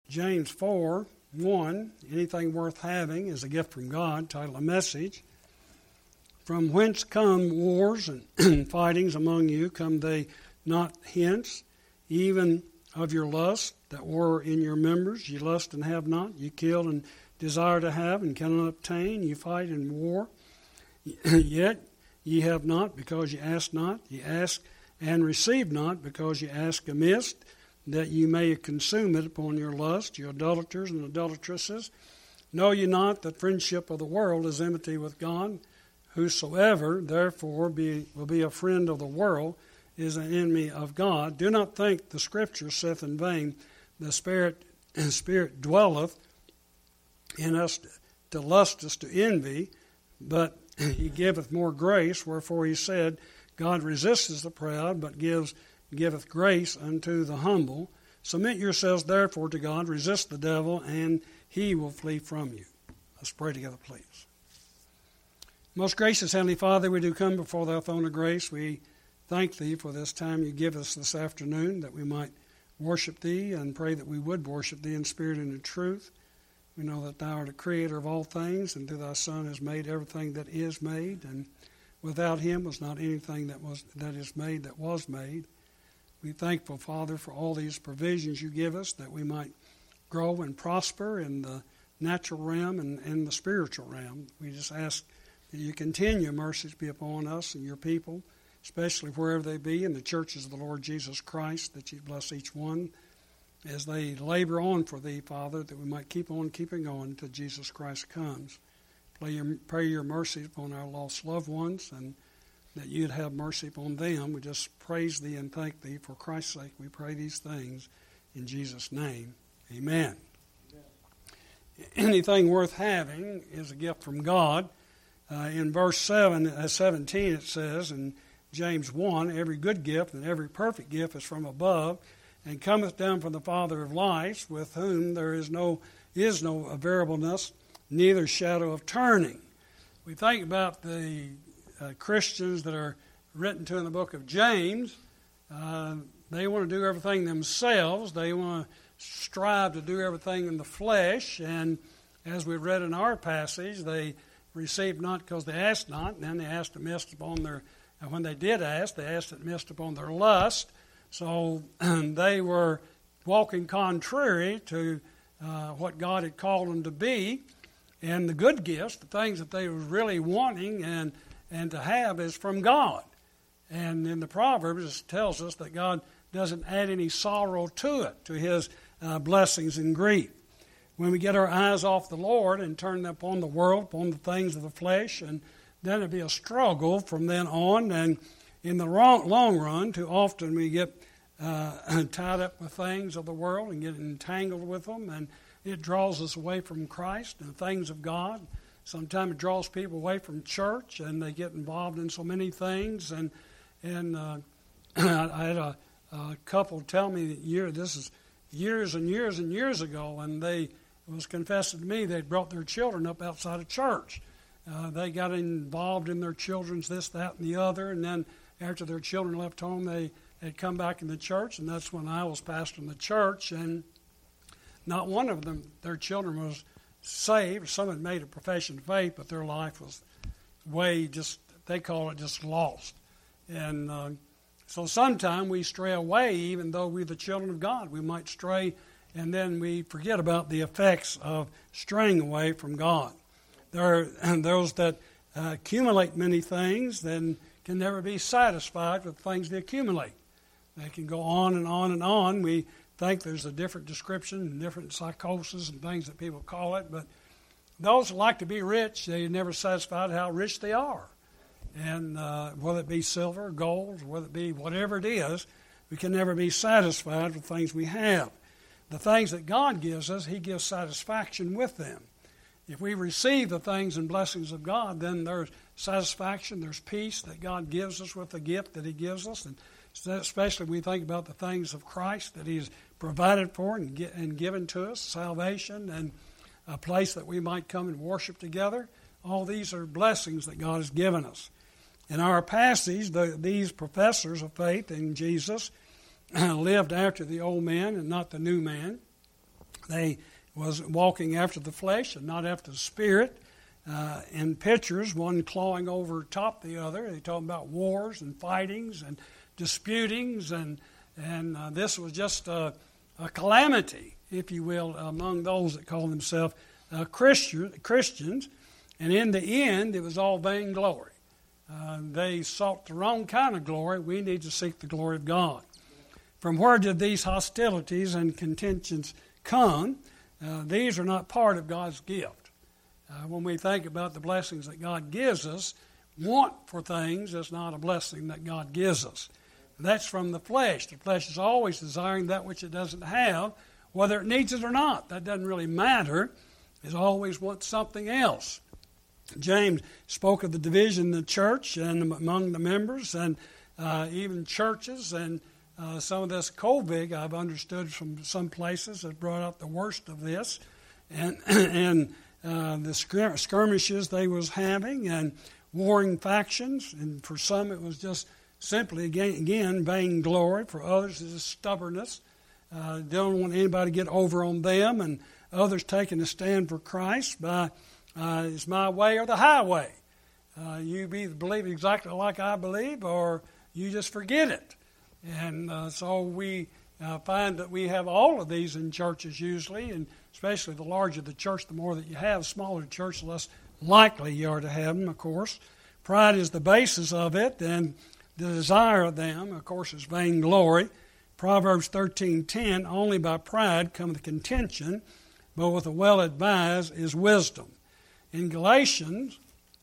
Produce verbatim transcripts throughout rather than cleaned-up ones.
James four, one, anything worth having is a gift from God, title a message. From whence come wars and fightings among you? Come they not hence, even of your lust that were in your members? Ye lust and have not, ye kill and desire to have and cannot obtain, ye fight in war. Yet ye have not, because ye ask not. Ye ask and receive not, because ye ask amiss, that ye may consume it upon your lust. You idolaters and adulteresses, know ye not that friendship of the world is enmity with God? Whosoever, therefore, be, will be a friend of the world is an enemy of God. Do not think the Scripture saith in vain, the Spirit, Spirit dwelleth in us to lust us to envy, but he giveth more grace. Wherefore he said, God resisteth the proud, but gives giveth grace unto the humble. Submit yourselves therefore to God, resist the devil, and he will flee from you. Let's pray together, please. Most gracious Heavenly Father, we do come before thy throne of grace. We thank thee for this time you give us this afternoon, that we might worship thee, and pray that we would worship thee in spirit and in truth. We know that thou art the creator of all things, and through thy Son has made everything that is made, and without him was not anything that was that is made that was made. We thankful, Father, for all these provisions you give us, that we might grow and prosper in the natural realm and in the spiritual realm. We just ask that you continue mercies be upon us and your people, especially wherever they be, in the churches of the Lord Jesus Christ, that you bless each one as they labor on for thee, Father, that we might keep on keeping on until Jesus Christ comes. Pray your, pray your mercy upon our lost loved ones, and that you'd have mercy upon them. We just praise thee and thank thee. For Christ's sake, we pray these things in Jesus' name. Amen. Amen. Anything worth having is a gift from God. Uh, in verse seven, uh, seventeen it says in James one, every good gift and every perfect gift is from above, and cometh down from the Father of lights, with whom there is no is no variableness, neither shadow of turning. We think about the uh, Christians that are written to in the book of James. Uh, they want to do everything themselves. They want to strive to do everything in the flesh. And as we read in our passage, they received not because they asked not, and then they asked amiss upon their, and when they did ask, they asked it amiss upon their lust. So they were walking contrary to uh, what God had called them to be. And the good gifts, the things that they were really wanting and, and to have, is from God. And in the Proverbs, it tells us that God doesn't add any sorrow to it, to his uh, blessings and grief. When we get our eyes off the Lord and turn them upon the world, upon the things of the flesh, and then it'll be a struggle from then on. And in the long, long run, too often we get uh, tied up with things of the world and get entangled with them, and it draws us away from Christ and the things of God. Sometimes it draws people away from church, and they get involved in so many things. And and uh, I had a, a couple tell me that year this is years and years and years ago, and they it was confessed to me they'd brought their children up outside of church. Uh, they got involved in their children's this, that, and the other, and then after their children left home, they had come back in the church, and that's when I was pastoring the church, and not one of them, their children was saved. Some had made a profession of faith, but their life was way just, they call it just lost. And uh, so sometime we stray away, even though we're the children of God. We might stray, and then we forget about the effects of straying away from God. There are those that uh, accumulate many things, then can never be satisfied with things they accumulate. They can go on and on and on. We think there's a different description and different psychosis and things that people call it, but those who like to be rich, they're never satisfied how rich they are. And uh, whether it be silver, gold, whether it be whatever it is, we can never be satisfied with things we have. The things that God gives us, he gives satisfaction with them. If we receive the things and blessings of God, then there's satisfaction, there's peace that God gives us with the gift that he gives us. And especially when we think about the things of Christ that he's provided for and, get, and given to us, salvation and a place that we might come and worship together. All these are blessings that God has given us. In our passage, the, these professors of faith in Jesus lived after the old man and not the new man. They was walking after the flesh and not after the spirit. Uh, in pictures, one clawing over top the other. They talking about wars and fightings and disputings, and and uh, this was just a, a calamity, if you will, among those that call themselves uh, Christian, Christians. And in the end, it was all vainglory. Uh, they sought the wrong kind of glory. We need to seek the glory of God. From where did these hostilities and contentions come? Uh, these are not part of God's gift. Uh, when we think about the blessings that God gives us, want for things is not a blessing that God gives us. That's from the flesh. The flesh is always desiring that which it doesn't have, whether it needs it or not. That doesn't really matter. It always wants something else. James spoke of the division in the church and among the members, and uh, even churches, and uh, some of this COVID I've understood from some places has brought out the worst of this, and and uh, the skirmishes they was having and warring factions, and for some it was just simply again, again vainglory. For others it is stubbornness. Uh, they don't want anybody to get over on them, and others taking a stand for Christ by Uh, it's my way or the highway. Uh, you either believe exactly like I believe, or you just forget it. And uh, so we uh, find that we have all of these in churches usually, and especially the larger the church, the more that you have. Smaller the church, the less likely you are to have them, of course. Pride is the basis of it, and the desire of them, of course, is vainglory. Proverbs thirteen ten, only by pride cometh contention, but with the well-advised is wisdom. In Galatians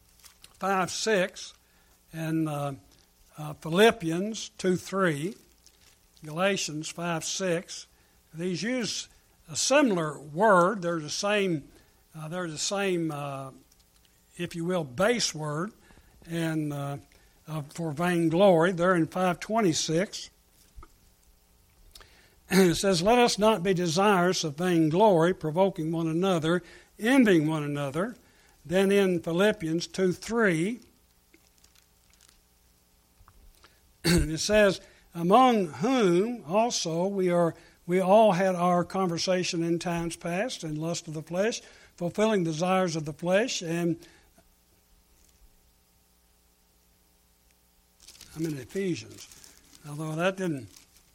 five six and uh, uh, Philippians two three, Galatians five six, these use a similar word. They're the same, uh, they're the same uh, if you will, base word and uh, uh, for vainglory. They're in five twenty-six. And it says, let us not be desirous of vainglory, provoking one another, envying one another. Then in Philippians two three, it says, among whom also we are we all had our conversation in times past in lust of the flesh, fulfilling desires of the flesh. And I'm in Ephesians, although that didn't,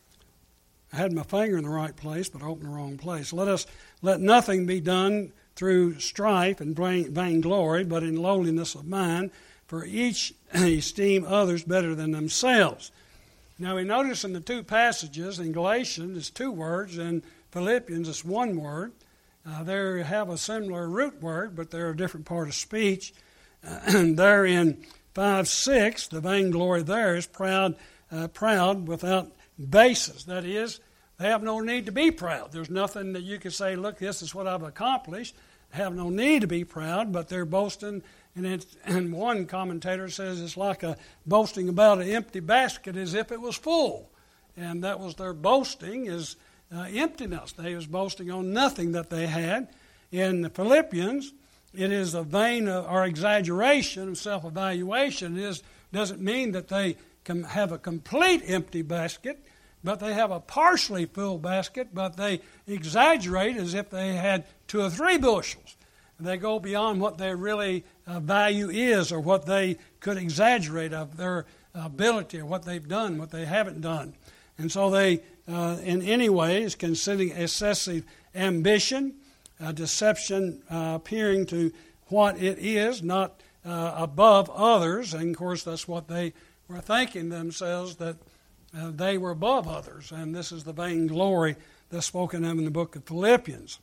I had my finger in the right place, but I opened the wrong place. Let us let nothing be done through strife and vainglory, but in lowliness of mind, for each esteem others better than themselves. Now we notice in the two passages, in Galatians it's two words, in Philippians it's one word. Uh, they have a similar root word, but they're a different part of speech. Uh, and there in five six, the vainglory there is proud, uh, proud without basis. That is, they have no need to be proud. There's nothing that you can say, look, this is what I've accomplished. They have no need to be proud, but they're boasting. And, it's, and one commentator says it's like a boasting about an empty basket as if it was full. And that was their boasting, is uh, emptiness. They was boasting on nothing that they had. In the Philippians, it is a vain uh, or exaggeration of self-evaluation. It is, doesn't mean that they can have a complete empty basket, but they have a partially full basket, but they exaggerate as if they had two or three bushels. They go beyond what their really uh, value is, or what they could exaggerate of their ability, or what they've done, what they haven't done. And so they, uh, in any way, is considering excessive ambition, uh, deception uh, appearing to what it is, not uh, above others. And, of course, that's what they were thinking themselves, that Uh, they were above others, and this is the vainglory that's spoken of in the book of Philippians.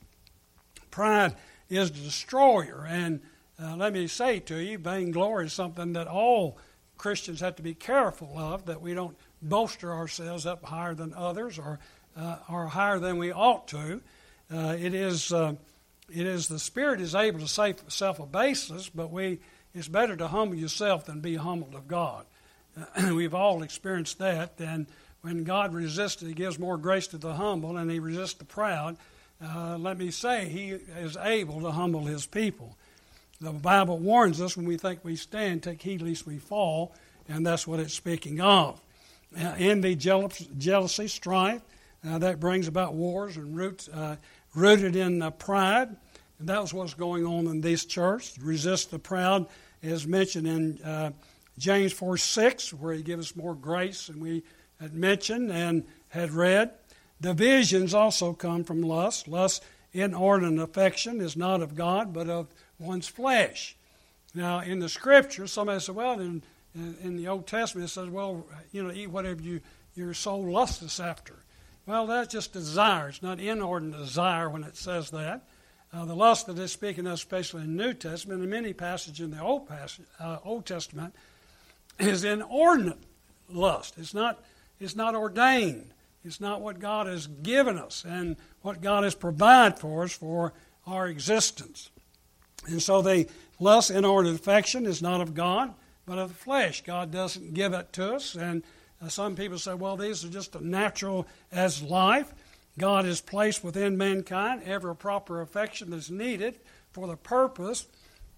Pride is the destroyer, and uh, let me say to you, vainglory is something that all Christians have to be careful of, that we don't bolster ourselves up higher than others, or uh, or higher than we ought to. Uh, it is uh, it is the Spirit is able to save self-abase us, but we it's better to humble yourself than be humbled of God. Uh, we've all experienced that, and when God resists, He gives more grace to the humble, and He resists the proud. Uh, let me say, He is able to humble His people. The Bible warns us, when we think we stand, take heed lest we fall, and that's what it's speaking of. Uh, envy, jealous, jealousy, strife, uh, that brings about wars and roots, uh, rooted in uh, pride. And that was what's going on in this church. Resist the proud is mentioned in uh, James four six, where he gives us more grace than we had mentioned and had read. Divisions also come from lust. Lust, inordinate affection, is not of God, but of one's flesh. Now, in the Scripture, somebody said, well, in, in the Old Testament, it says, well, you know, eat whatever you, your soul lusteth after. Well, that's just desire. It's not inordinate desire when it says that. Uh, the lust that it's speaking of, especially in the New Testament, and many passages in the Old, passage, uh, Old Testament, is inordinate lust. It's not, it's not ordained. It's not what God has given us and what God has provided for us for our existence. And so the lust, inordinate affection, is not of God, but of the flesh. God doesn't give it to us. And uh, some people say, well, these are just as natural as life. God has placed within mankind every proper affection that's needed for the purpose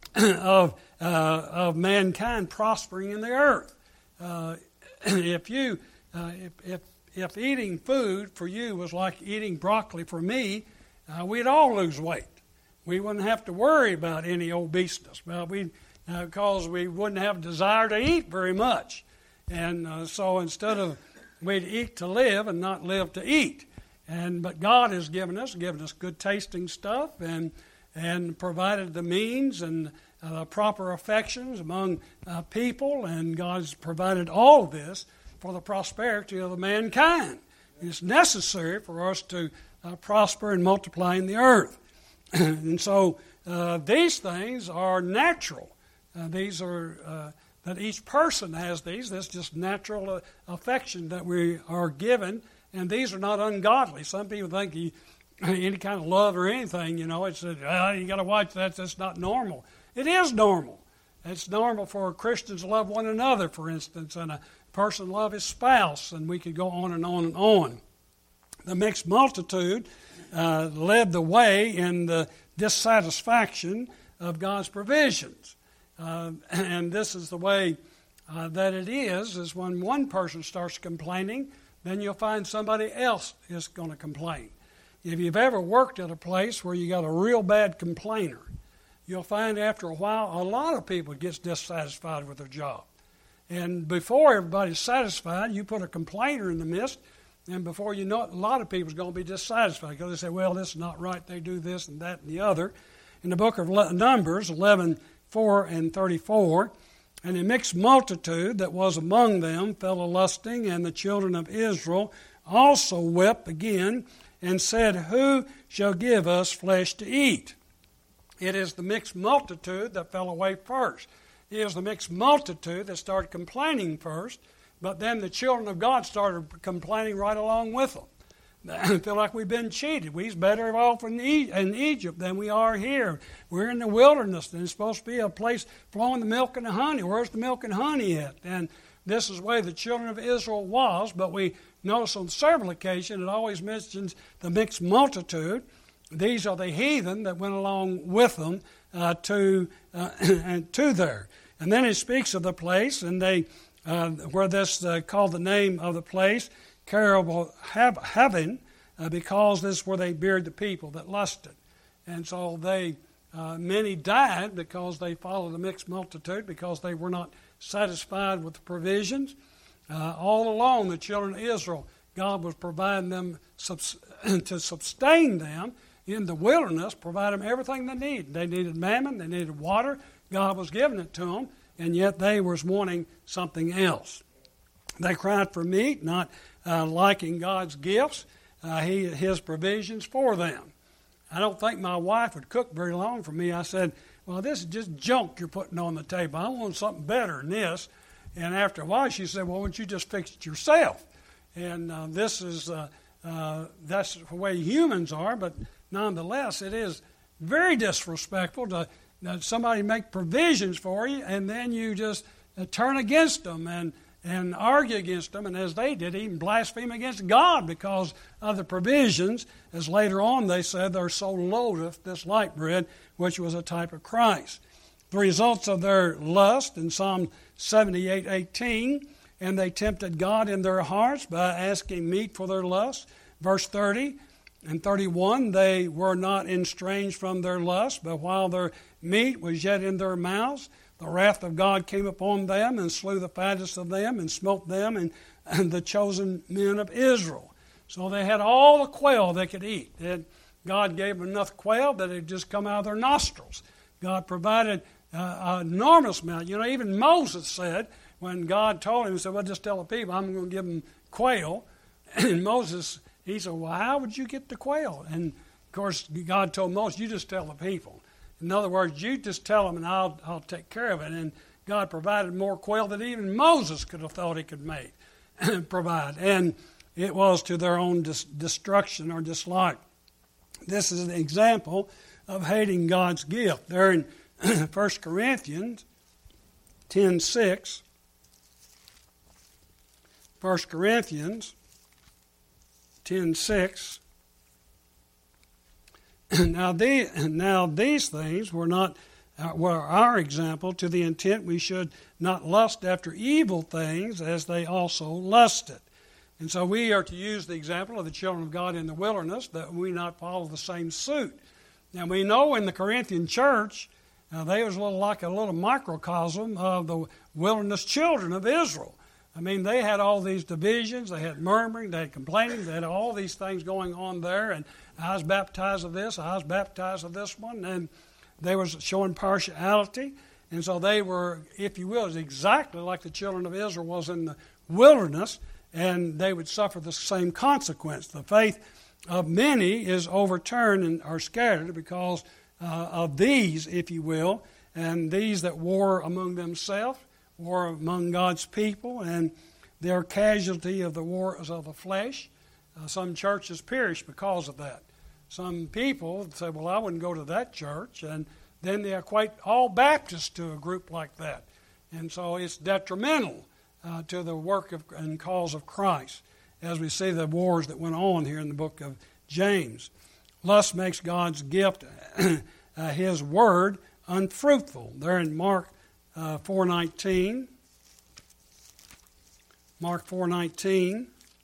of uh, of mankind prospering in the earth. Uh, if you uh, if, if if eating food for you was like eating broccoli for me, uh, we'd all lose weight. We wouldn't have to worry about any obeseness, well, we uh, because we wouldn't have a desire to eat very much. And uh, so instead of we'd eat to live and not live to eat. And but God has given us, given us good tasting stuff, and and provided the means and uh, proper affections among uh, people, and God's provided all of this for the prosperity of the mankind. It's necessary for us to uh, prosper and multiply in the earth, and so uh, these things are natural. Uh, these are uh, that each person has these. That's just natural uh, affection that we are given. And these are not ungodly. Some people think you, any kind of love or anything, you know, it's, oh, you got to watch that. That's not normal. It is normal. It's normal for Christians to love one another, for instance, and a person love his spouse, and we could go on and on and on. The mixed multitude uh, led the way in the dissatisfaction of God's provisions. Uh, and this is the way uh, that it is, is when one person starts complaining, then you'll find somebody else is going to complain. If you've ever worked at a place where you got a real bad complainer, you'll find after a while a lot of people get dissatisfied with their job. And before everybody's satisfied, you put a complainer in the midst, and before you know it, a lot of people are going to be dissatisfied because they say, well, this is not right, they do this and that and the other. In the book of Numbers, eleven, four and thirty-four, and a mixed multitude that was among them fell a-lusting, and the children of Israel also wept again, and said, who shall give us flesh to eat? It is the mixed multitude that fell away first. It is the mixed multitude that started complaining first, but then the children of God started complaining right along with them. I feel like we've been cheated. We're better off in, e- in Egypt than we are here. We're in the wilderness, and it's supposed to be a place flowing the milk and the honey. Where's the milk and honey at? And this is the way the children of Israel was, but we notice on several occasions it always mentions the mixed multitude. These are the heathen that went along with them uh, to uh, and to there. And then it speaks of the place, and they uh, where this uh, called the name of the place, Carable Heaven, uh, because this is where they buried the people that lusted. And so they, uh, many died because they followed the mixed multitude, because they were not satisfied with the provisions. Uh, all along, the children of Israel, God was providing them subs- to sustain them in the wilderness, provide them everything they needed. They needed mammon, they needed water. God was giving it to them, and yet they was wanting something else. They cried for meat, not uh, liking God's gifts, uh, he, His provisions for them. I don't think my wife would cook very long for me. I said, well, this is just junk you're putting on the table. I want something better than this. And after a while, she said, well, why don't you just fix it yourself? And uh, this is, uh, uh, that's the way humans are, but nonetheless, it is very disrespectful to uh, somebody make provisions for you, and then you just uh, turn against them and, and argue against them, and as they did, even blaspheme against God because of the provisions. As later on they said, their soul loatheth this light bread, which was a type of Christ. The results of their lust in Psalm seventy-eight eighteen, and they tempted God in their hearts by asking meat for their lust. Verse thirty, And thirty-one, they were not estranged from their lust, but while their meat was yet in their mouths, the wrath of God came upon them and slew the fattest of them and smote them and, and the chosen men of Israel. So they had all the quail they could eat. Had, God gave them enough quail that it had just come out of their nostrils. God provided uh, an enormous amount. You know, even Moses said, when God told him, he said, well, just tell the people, I'm going to give them quail. And Moses, he said, well, how would you get the quail? And, of course, God told Moses, you just tell the people. In other words, you just tell them and I'll, I'll take care of it. And God provided more quail than even Moses could have thought he could make, provide. And it was to their own dis- destruction or dislike. This is an example of hating God's gift. There in First Corinthians ten six, First Corinthians ten six, Now, the, now these things were not uh, were our example to the intent we should not lust after evil things as they also lusted. And so we are to use the example of the children of God in the wilderness that we not follow the same suit. Now we know in the Corinthian church uh, they was a little like a little microcosm of the wilderness children of Israel. I mean, they had all these divisions, they had murmuring, they had complaining, they had all these things going on there, and I was baptized of this, I was baptized of this one, and they was showing partiality, and so they were, if you will, exactly like the children of Israel was in the wilderness, and they would suffer the same consequence. The faith of many is overturned and are scattered because uh, of these, if you will, and these that war among themselves, war among God's people, and they're casualty of the wars of the flesh. Uh, some churches perish because of that. Some people say, well, I wouldn't go to that church, and then they equate all Baptists to a group like that. And so it's detrimental uh, to the work of, and cause of Christ, as we see the wars that went on here in the book of James. Lust makes God's gift, uh, His word, unfruitful. There in Mark Uh, four nineteen, Mark four nineteen,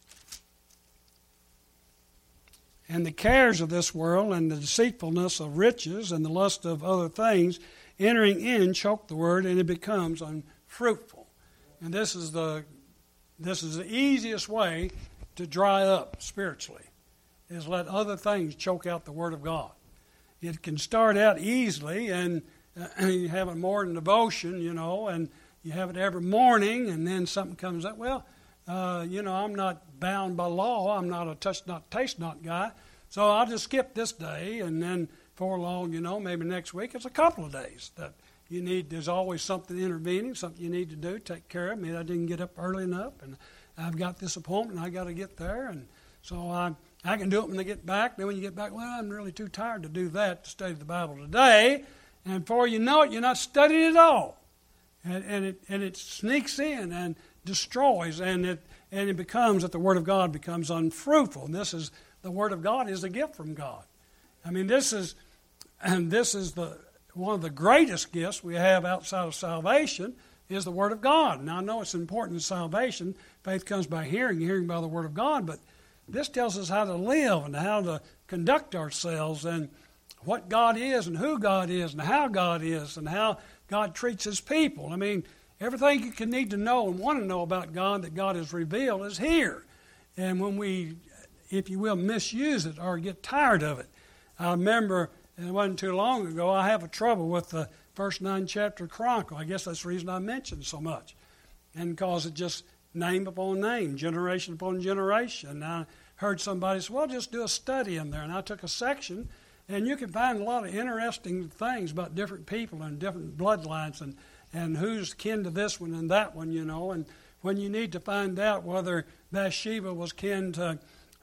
and the cares of this world and the deceitfulness of riches and the lust of other things entering in choke the word, and it becomes unfruitful. And this is the this is the easiest way to dry up spiritually, is let other things choke out the word of God. It can start out easily, and Uh, you have it more in devotion, you know, and you have it every morning, and then something comes up. Well, uh, you know, I'm not bound by law. I'm not a touch not, taste not guy. So I'll just skip this day, and then before long, you know, maybe next week, it's a couple of days that you need. There's always something intervening, something you need to do, take care of. Maybe I didn't get up early enough, and I've got this appointment, and I got to get there, and so I, I can do it when I get back. Then when you get back, well, I'm really too tired to do that, to study the Bible today. And before you know it, you're not studying at all. And, and, it, and it sneaks in and destroys, and it and it becomes that the Word of God becomes unfruitful. And this is, the Word of God is a gift from God. I mean, this is, and this is the one of the greatest gifts we have outside of salvation is the Word of God. Now, I know it's important in salvation. Faith comes by hearing, hearing by the Word of God, but this tells us how to live and how to conduct ourselves, and what God is and who God is and how God is and how God treats His people. I mean, everything you can need to know and want to know about God that God has revealed is here. And when we, if you will, misuse it or get tired of it. I remember, and it wasn't too long ago, I have a trouble with the first nine chapter of Chronicle. I guess that's the reason I mentioned so much. And because it just name upon name, generation upon generation. And I heard somebody say, well, just do a study in there. And I took a section. And you can find a lot of interesting things about different people and different bloodlines and, and who's kin to this one and that one, you know. And when you need to find out whether Bathsheba was kin to,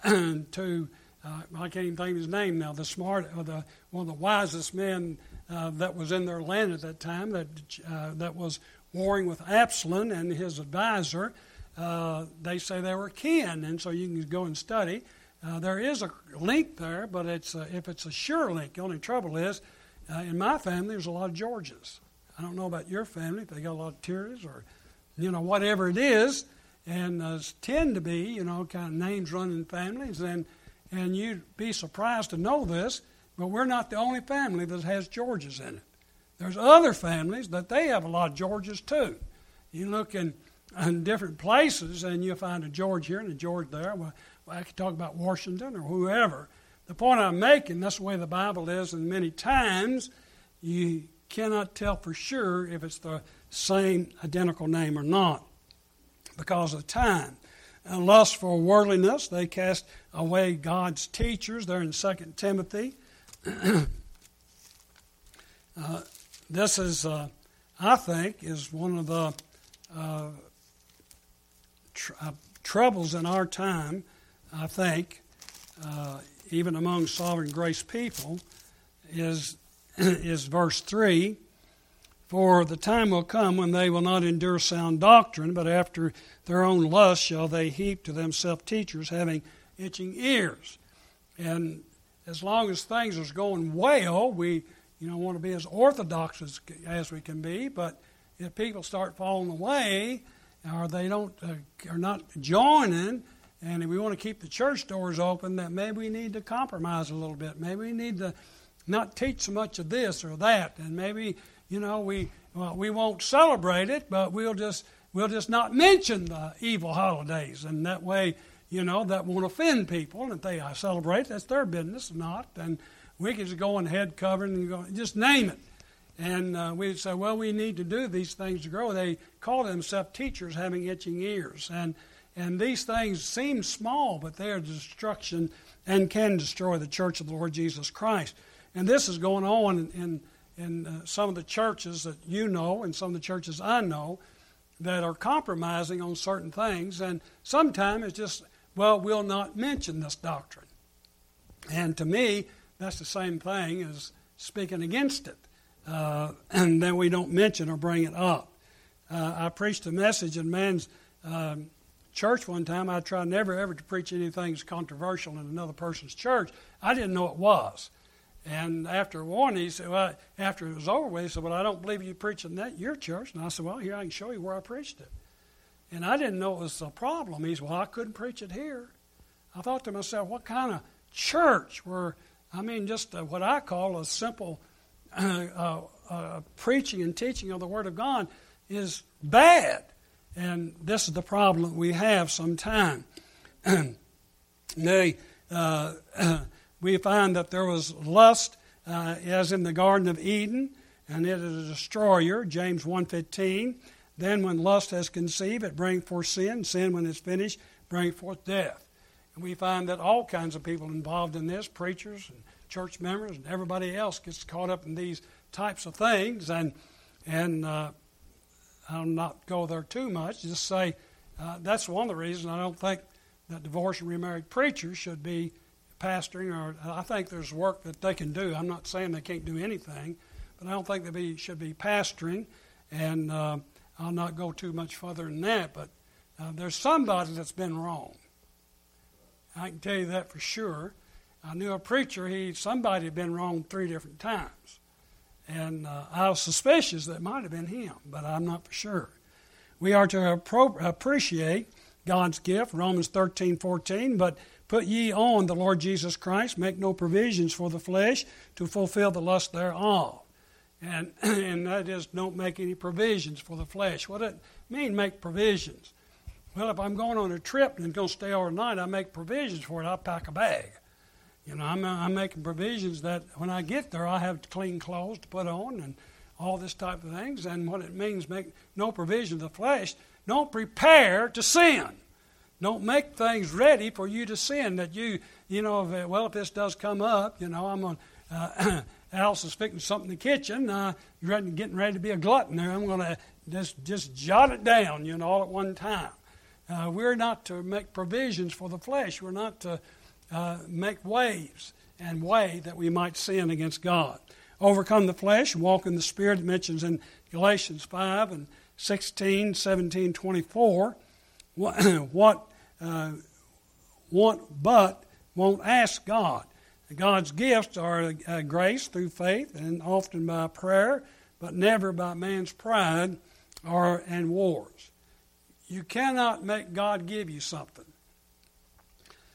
to uh, I can't even think of his name now, the smart, or the one of the wisest men uh, that was in their land at that time, that uh, that was warring with Absalom and his advisor, uh, they say they were kin. And so you can go and study. Uh, there is a link there, but it's uh, if it's a sure link. The only trouble is, uh, in my family, there's a lot of Georges. I don't know about your family, if they got a lot of Terrys or, you know, whatever it is. And uh, tend to be, you know, kind of names running in families. And, And you'd be surprised to know this, but we're not the only family that has Georges in it. There's other families that they have a lot of Georges too. You look in, in different places and you'll find a George here and a George there. Well, I could talk about Washington or whoever. The point I'm making, that's the way the Bible is, and many times you cannot tell for sure if it's the same identical name or not because of time. And lust for worldliness, they cast away God's teachers. They're in Second Timothy. uh, this is, uh, I think, is one of the uh, tr- uh, troubles in our time, I think, uh, even among sovereign grace people, is, is verse three. For the time will come when they will not endure sound doctrine, but after their own lust shall they heap to themselves teachers having itching ears. And as long as things are going well, we you know want to be as orthodox as, as we can be. But if people start falling away, or they don't uh, are not joining, and if we want to keep the church doors open, that maybe we need to compromise a little bit. Maybe we need to not teach so much of this or that, and maybe. You know, we well, we won't celebrate it, but we'll just we'll just not mention the evil holidays, and that way, you know, that won't offend people. And if they celebrate, that's their business, not. And we can just go on head covering and go, just name it. And uh, we'd say, well, we need to do these things to grow. They call themselves teachers having itching ears, and and these things seem small, but they are destruction and can destroy the church of the Lord Jesus Christ. And this is going on in. in in uh, some of the churches that you know and some of the churches I know that are compromising on certain things, and sometimes it's just, well, we'll not mention this doctrine. And to me, that's the same thing as speaking against it, uh, and then we don't mention or bring it up. Uh, I preached a message in man's um, church one time. I tried never ever to preach anything controversial in another person's church. I didn't know it was. And after one, he said, well, after it was over with, he said, well, I don't believe you preaching that in your church. And I said, well, here, I can show you where I preached it. And I didn't know it was a problem. He said, well, I couldn't preach it here. I thought to myself, what kind of church where, I mean, just uh, what I call a simple uh, uh, uh, preaching and teaching of the Word of God is bad. And this is the problem that we have sometimes. they... Uh, We find that there was lust, uh, as in the Garden of Eden, and it is a destroyer, James one fifteen. Then when lust has conceived, it brings forth sin. Sin, when it's finished, brings forth death. And we find that all kinds of people involved in this, preachers and church members and everybody else, gets caught up in these types of things. And and uh, I'll not go there too much. Just say uh, that's one of the reasons I don't think that divorced and remarried preachers should be pastoring, or I think there's work that they can do. I'm not saying they can't do anything, but I don't think they be, should be pastoring, and uh, I'll not go too much further than that, but uh, there's somebody that's been wrong. I can tell you that for sure. I knew a preacher, he somebody had been wrong three different times, and uh, I was suspicious that it might have been him, but I'm not for sure. We are to appro- appreciate God's gift, Romans thirteen fourteen, but put ye on the Lord Jesus Christ, make no provisions for the flesh to fulfill the lust thereof. And and that is, don't make any provisions for the flesh. What does it mean, make provisions? Well, if I'm going on a trip and going to stay overnight, I make provisions for it. I pack a bag. You know, I'm, I'm making provisions that when I get there, I have clean clothes to put on and all this type of things. And what it means, make no provision of the flesh. Don't prepare to sin. Don't make things ready for you to sin. That you, you know, if, well, if this does come up, you know, I'm going to, uh, Alice is fixing something in the kitchen. Uh, you're getting ready to be a glutton there. I'm going to just, just jot it down, you know, all at one time. Uh, we're not to make provisions for the flesh. We're not to uh, make ways and way that we might sin against God. Overcome the flesh, walk in the Spirit. It mentions in Galatians five and sixteen, seventeen, twenty-four. What, what uh, want but won't ask God. God's gifts are uh, grace through faith and often by prayer, but never by man's pride or and wars. You cannot make God give you something.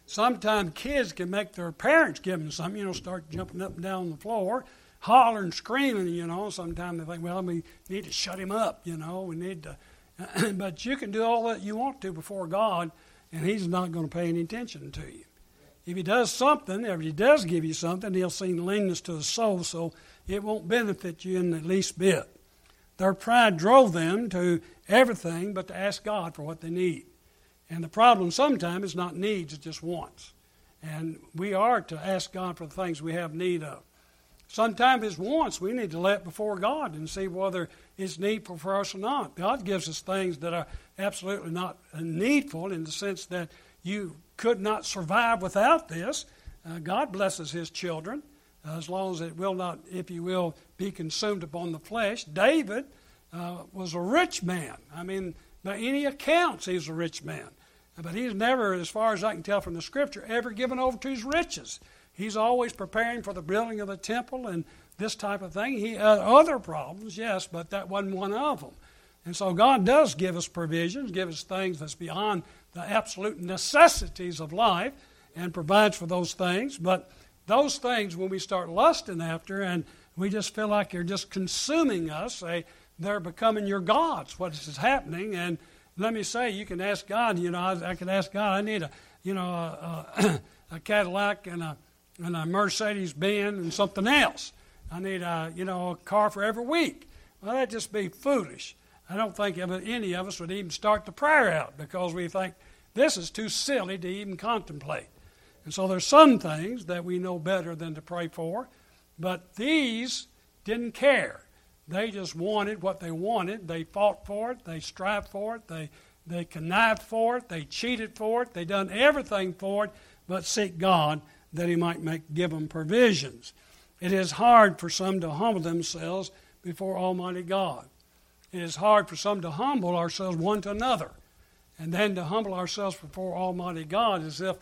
Sometimes kids can make their parents give them something, you know, start jumping up and down on the floor, hollering, screaming, you know. Sometimes they think, well, we need to shut him up, you know. We need to. But you can do all that you want to before God, and he's not going to pay any attention to you. If he does something, if he does give you something, he'll see leanness to the soul, so it won't benefit you in the least bit. Their pride drove them to everything but to ask God for what they need. And the problem sometimes is not needs, it's just wants. And we are to ask God for the things we have need of. Sometimes it's wants we need to let before God and see whether it's needful for us or not. God gives us things that are absolutely not needful in the sense that you could not survive without this. Uh, God blesses his children uh, as long as it will not, if you will, be consumed upon the flesh. David uh, was a rich man. I mean, by any accounts, he's a rich man. But he's never, as far as I can tell from the Scripture, ever given over to his riches. He's always preparing for the building of the temple and this type of thing. He had other problems, yes, but that wasn't one of them. And so God does give us provisions, give us things that's beyond the absolute necessities of life and provides for those things. But those things, when we start lusting after and we just feel like they're just consuming us, they, they're becoming your gods, what is happening. And let me say, you can ask God, you know, I, I can ask God, I need a, you know, a, a, a Cadillac and a, and a Mercedes-Benz and something else. I need a, you know, a car for every week. Well, that'd just be foolish. I don't think any of us would even start the prayer out because we think this is too silly to even contemplate. And so there's some things that we know better than to pray for, but these didn't care. They just wanted what they wanted. They fought for it. They strived for it. They, they connived for it. They cheated for it. They done everything for it but seek God that he might make give them provisions. It is hard for some to humble themselves before Almighty God. It is hard for some to humble ourselves one to another. And then to humble ourselves before Almighty God as if,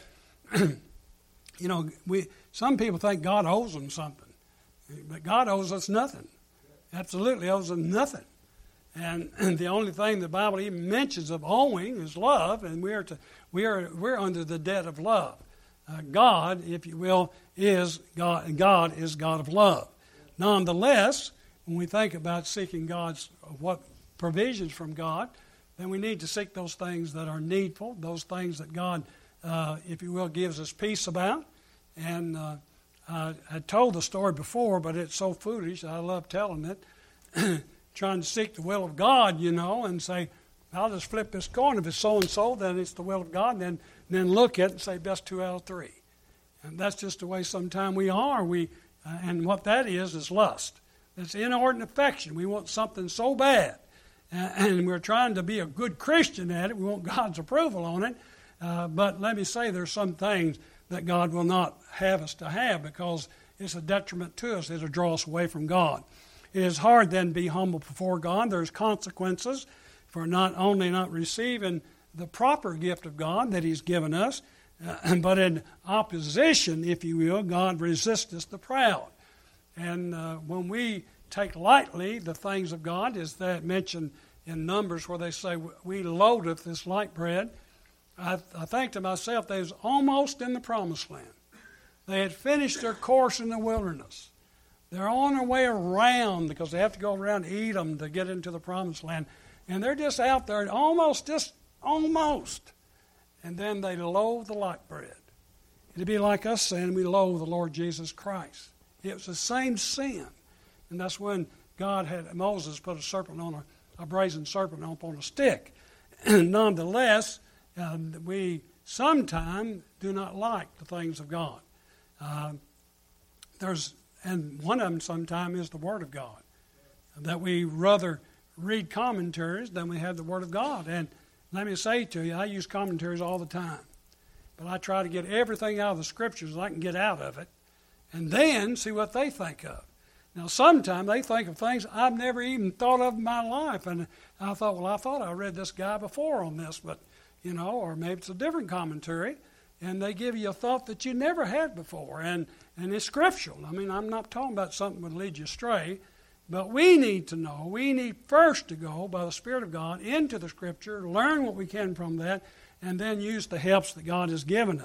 you know, we. Some people think God owes them something. But God owes us nothing. Absolutely owes us nothing. And, and the only thing the Bible even mentions of owing is love, and we are to we are we're under the debt of love. Uh, God, if you will, is God, and God is God of love. Nonetheless, when we think about seeking God's what provisions from God, then we need to seek those things that are needful, those things that God, uh, if you will, gives us peace about. And uh, uh, I told the story before, but it's so foolish, I love telling it. Trying to seek the will of God, you know, and say, I'll just flip this coin. If it's so-and-so, then it's the will of God. And then, then look at it and say, best two out of three. And that's just the way sometimes we are. We, uh, and what that is is lust. It's inordinate affection. We want something so bad. Uh, and we're trying to be a good Christian at it. We want God's approval on it. Uh, but let me say there's some things that God will not have us to have because it's a detriment to us. It'll draw us away from God. It is hard then to be humble before God. There's consequences for not only not receiving the proper gift of God that he's given us, uh, but in opposition, if you will, God resisteth the proud. And uh, when we take lightly the things of God, as that mentioned in Numbers where they say, we loatheth this light bread, I, I think to myself, they was almost in the promised land. They had finished their course in the wilderness. They're on their way around because they have to go around Edom to get into the promised land. And they're just out there, almost, just almost. And then they loathe the light bread. It'd be like us saying we loathe the Lord Jesus Christ. It was the same sin. And that's when God had Moses put a serpent on a, a brazen serpent upon a stick. Nonetheless, uh, we sometimes do not like the things of God. Uh, there's And one of them sometimes is the Word of God. That we rather read commentaries than we have the Word of God. And let me say to you, I use commentaries all the time. But I try to get everything out of the Scriptures that I can get out of it. And then see what they think of. Now sometimes they think of things I've never even thought of in my life. And I thought, well, I thought I read this guy before on this. But, you know, or maybe it's a different commentary. And they give you a thought that you never had before. And And it's scriptural. I mean, I'm not talking about something that would lead you astray, but we need to know, we need first to go by the Spirit of God into the Scripture, learn what we can from that, and then use the helps that God has given us.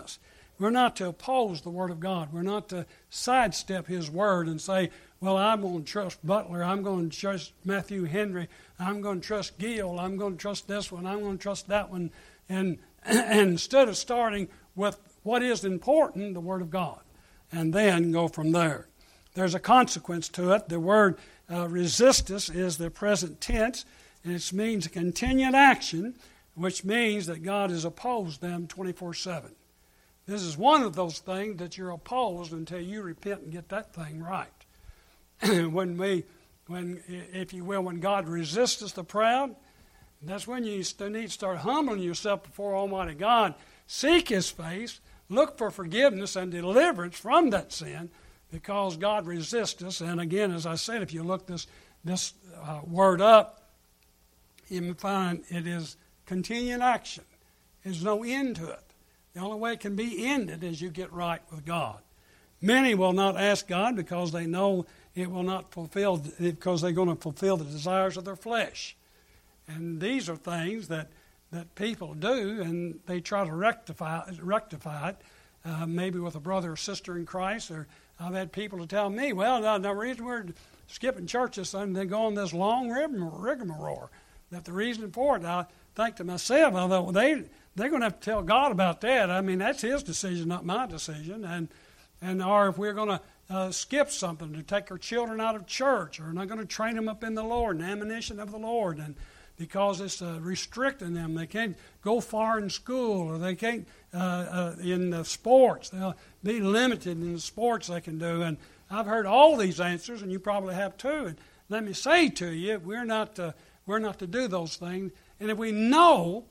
we're not to oppose the Word of God. We're not to sidestep His Word and say, well, I'm going to trust Butler. I'm going to trust Matthew Henry. I'm going to trust Gill. I'm going to trust this one. I'm going to trust that one. And, and instead of starting with what is important, the Word of God, and then go from there. There's a consequence to it. The word uh, resistus is the present tense, and it means a continued action, which means that God has opposed them twenty-four seven. This is one of those things that you're opposed until you repent and get that thing right. when we, when, if you will, when God resists the proud, that's when you need to start humbling yourself before Almighty God. Seek His face, look for forgiveness and deliverance from that sin, because God resists us. And again, as I said, if you look this this uh, word up, you find it is continuing action. There's no end to it. The only way it can be ended is you get right with God. Many will not ask God because they know it will not fulfill, because they're going to fulfill the desires of their flesh. And these are things that, that people do, and they try to rectify, rectify it, uh, maybe with a brother or sister in Christ. Or I've had people to tell me, well, the, the reason we're skipping church this Sunday, they go on this long rigmarole, that the reason for it, I think to myself, I thought, well, they... They're going to have to tell God about that. I mean, that's His decision, not my decision. And and or if we're going to uh, skip something to take our children out of church, or not going to train them up in the Lord, and admonition of the Lord, and because it's uh, restricting them, they can't go far in school, or they can't uh, uh, in the sports. They'll be limited in the sports they can do. And I've heard all these answers, and you probably have too. And let me say to you, we're not to, we're not to do those things. And if we know,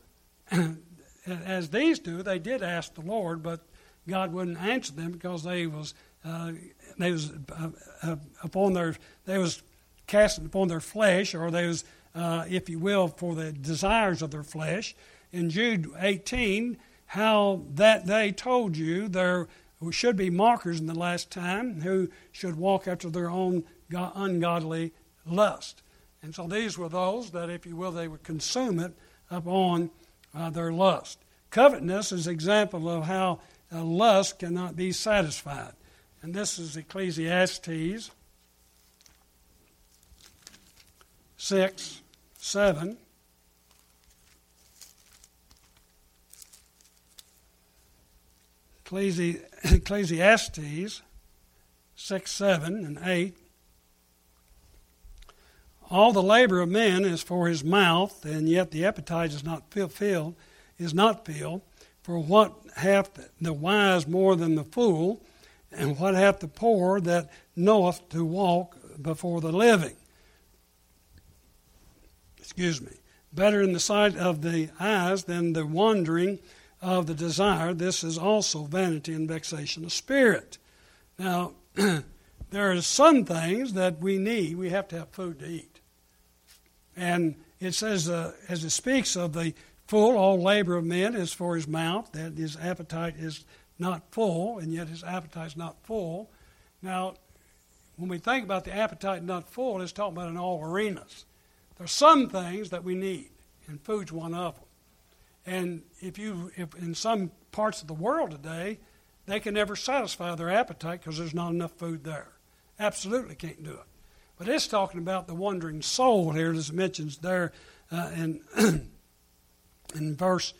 as these do, they did ask the Lord, but God wouldn't answer them because they was uh, they was uh, uh, upon their they was casting upon their flesh, or they was, uh, if you will, for the desires of their flesh. In Jude eighteen, how that they told you there should be mockers in the last time who should walk after their own ungodly lust. And so these were those that, if you will, they would consume it upon Uh, their lust. Covetousness is an example of how uh, lust cannot be satisfied. And this is Ecclesiastes six, seven. Ecclesi- Ecclesiastes six, seven, and eight. All the labor of man is for his mouth, and yet the appetite is not filled, is not filled. For what hath the wise more than the fool, and what hath the poor that knoweth to walk before the living? Excuse me. Better in the sight of the eyes than the wandering of the desire. This is also vanity and vexation of spirit. Now, there are some things that we need. We have to have food to eat. And it says, uh, as it speaks of the fool, all labor of men is for his mouth, that his appetite is not full, and yet his appetite is not full. Now, when we think about the appetite not full, it's talking about in all arenas. There are some things that we need, and food's one of them. And if you, if in some parts of the world today, they can never satisfy their appetite because there's not enough food there. Absolutely can't do it. But it's talking about the wandering soul here, as it mentions there uh, in, in verse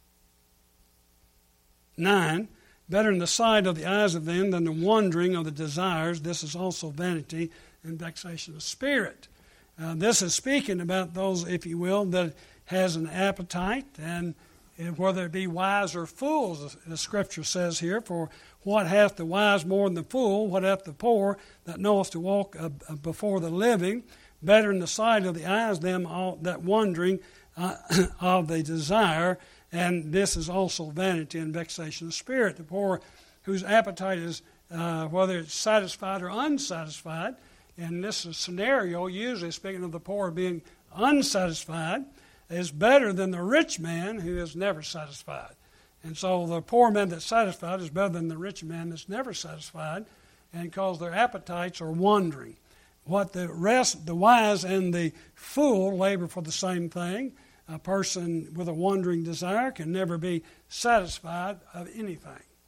nine. Better in the sight of the eyes of them than the wandering of the desires. This is also vanity and vexation of spirit. Uh, this is speaking about those, if you will, that has an appetite, and, and whether it be wise or fools, the Scripture says here, for what hath the wise more than the fool? What hath the poor that knoweth to walk uh, before the living? Better in the sight of the eyes them all that wandering uh, of the desire. And this is also vanity and vexation of spirit. The poor whose appetite is, uh, whether it's satisfied or unsatisfied. And this is scenario, usually speaking of the poor being unsatisfied, is better than the rich man who is never satisfied. And so the poor man that's satisfied is better than the rich man that's never satisfied, and because their appetites are wandering. What the rest, the wise and the fool labor for the same thing. A person with a wandering desire can never be satisfied of anything.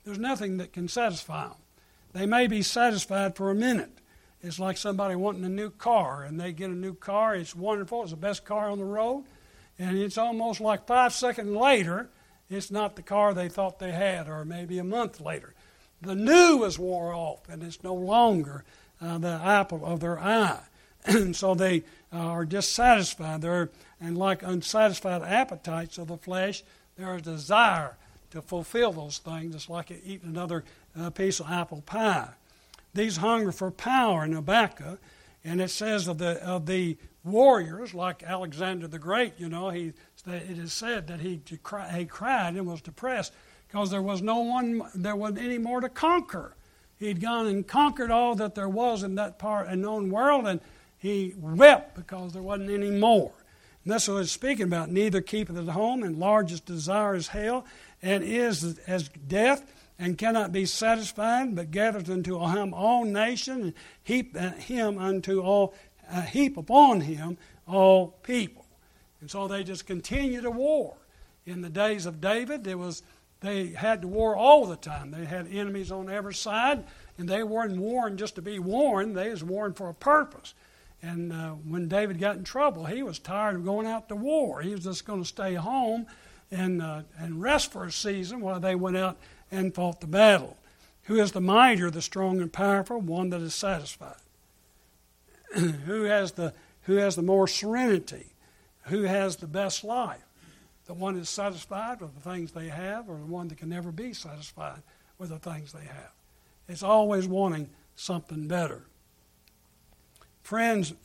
There's nothing that can satisfy them. They may be satisfied for a minute. It's like somebody wanting a new car, and they get a new car. It's wonderful. It's the best car on the road. And it's almost like five seconds later, it's not the car they thought they had, or maybe a month later. The new is wore off, and it's no longer uh, the apple of their eye. And so they uh, are dissatisfied. They're, and like unsatisfied appetites of the flesh, there is a desire to fulfill those things. It's like eating another uh, piece of apple pie. These hunger for power in Habakkuk, and it says of the of the warriors, like Alexander the Great, you know, he it is said that he he cried and was depressed because there was no one, there wasn't any more to conquer. He'd gone and conquered all that there was in that part and known world, and he wept because there wasn't any more. And that's what it's speaking about. Neither keepeth at home, and largest desire is hell, and is as death, and cannot be satisfied, but gathereth unto him all nations, and heap him unto all, uh, heap upon him all people. And so they just continue to war. In the days of David, it was they had to war all the time. They had enemies on every side, and they weren't warring just to be warring. They was warring for a purpose. And uh, when David got in trouble, he was tired of going out to war. He was just going to stay home and uh, and rest for a season while they went out and fought the battle. Who is the mightier, the strong and powerful? One that is satisfied. who has the who has the more serenity? Who has the best life? The one that's satisfied with the things they have, or the one that can never be satisfied with the things they have? It's always wanting something better. Friends,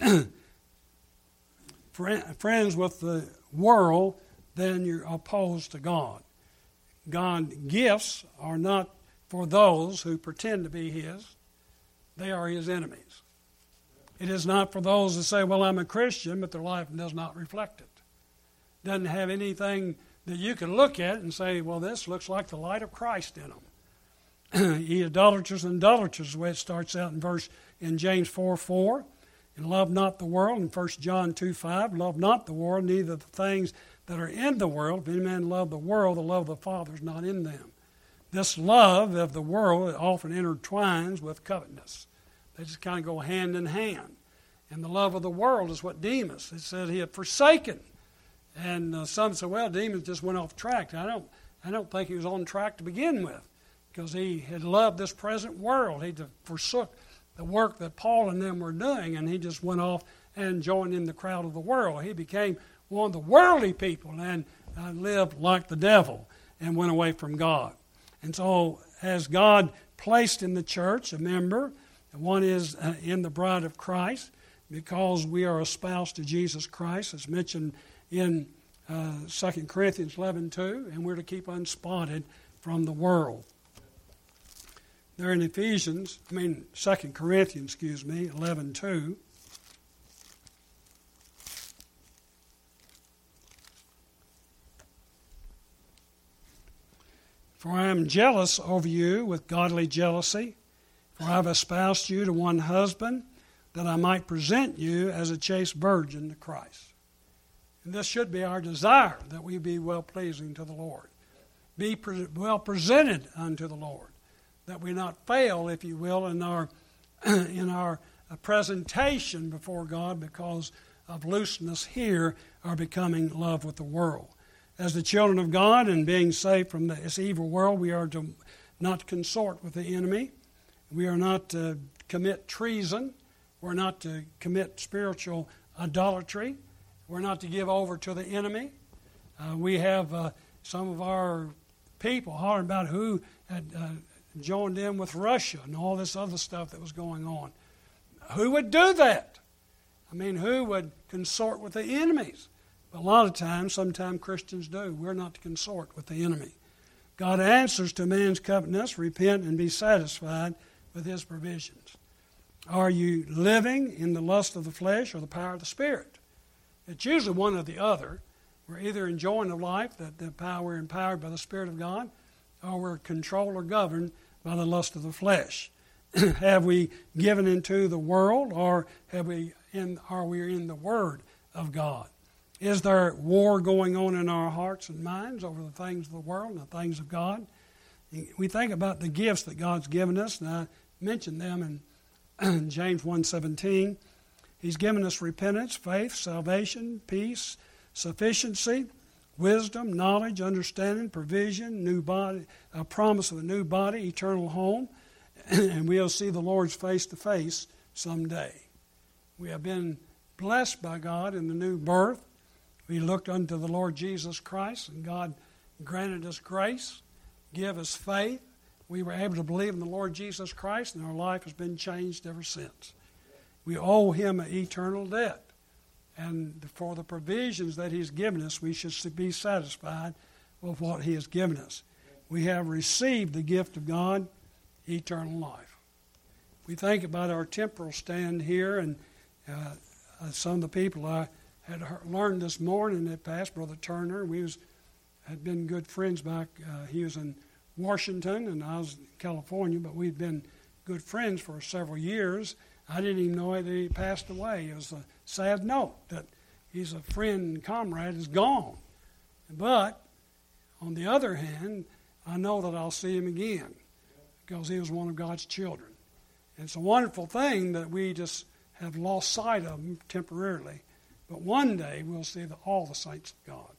friends with the world, then you're opposed to God. God's gifts are not for those who pretend to be His. They are His enemies. It is not for those that say, well, I'm a Christian, but their life does not reflect it. Doesn't have anything that you can look at and say, well, this looks like the light of Christ in them. Ye idolaters and idolaters, the way it starts out in verse in James four four. And love not the world, in First John two five. Love not the world, neither the things that are in the world. If any man love the world, the love of the Father is not in them. This love of the world often intertwines with covetousness. They just kind of go hand in hand. And the love of the world is what Demas, it said he had forsaken. And uh, some say, well, Demas just went off track. I don't, I don't think he was on track to begin with, because he had loved this present world. He forsook the work that Paul and them were doing, and he just went off and joined in the crowd of the world. He became one of the worldly people and uh, lived like the devil and went away from God. And so as God placed in the church a member, one is uh, in the bride of Christ, because we are espoused to Jesus Christ, as mentioned in uh, Second Corinthians eleven two, and we're to keep unspotted from the world. There in Ephesians, I mean Second Corinthians, excuse me, eleven two. For I am jealous over you with godly jealousy, for I have espoused you to one husband, that I might present you as a chaste virgin to Christ. And this should be our desire, that we be well-pleasing to the Lord. Be pre- well presented unto the Lord, that we not fail, if you will, in our in our presentation before God because of looseness here, or becoming love with the world. As the children of God and being saved from this evil world, we are to not consort with the enemy. We are not to commit treason. We're not to commit spiritual idolatry. We're not to give over to the enemy. Uh, we have uh, some of our people hollering about who had uh, joined in with Russia and all this other stuff that was going on. Who would do that? I mean, who would consort with the enemies? But a lot of times, sometimes Christians do. We're not to consort with the enemy. God answers to man's covetousness, repent and be satisfied with His provisions. Are you living in the lust of the flesh or the power of the Spirit? It's usually one or the other. We're either enjoying the life, that the power we're empowered by the Spirit of God, or we're controlled or governed by the lust of the flesh. Have we given into the world, or have we in, are we in the Word of God? Is there war going on in our hearts and minds over the things of the world and the things of God? We think about the gifts that God's given us, and I mentioned them in James one seventeen. He's given us repentance, faith, salvation, peace, sufficiency, wisdom, knowledge, understanding, provision, new body, a promise of a new body, eternal home, and we'll see the Lord's face to face someday. We have been blessed by God in the new birth. We looked unto the Lord Jesus Christ, and God granted us grace, give us faith. We were able to believe in the Lord Jesus Christ, and our life has been changed ever since. We owe Him an eternal debt. And for the provisions that He's given us, we should be satisfied with what He has given us. We have received the gift of God, eternal life. We think about our temporal stand here, and uh, some of the people I had learned this morning that passed, Brother Turner, we was had been good friends back. Uh, he was in Washington, and I was in California, but we'd been good friends for several years. I didn't even know that he passed away. It was a sad note that he's a friend and comrade is gone. But on the other hand, I know that I'll see him again because he was one of God's children. And it's a wonderful thing that we just have lost sight of him temporarily. But one day we'll see the, all the saints of God.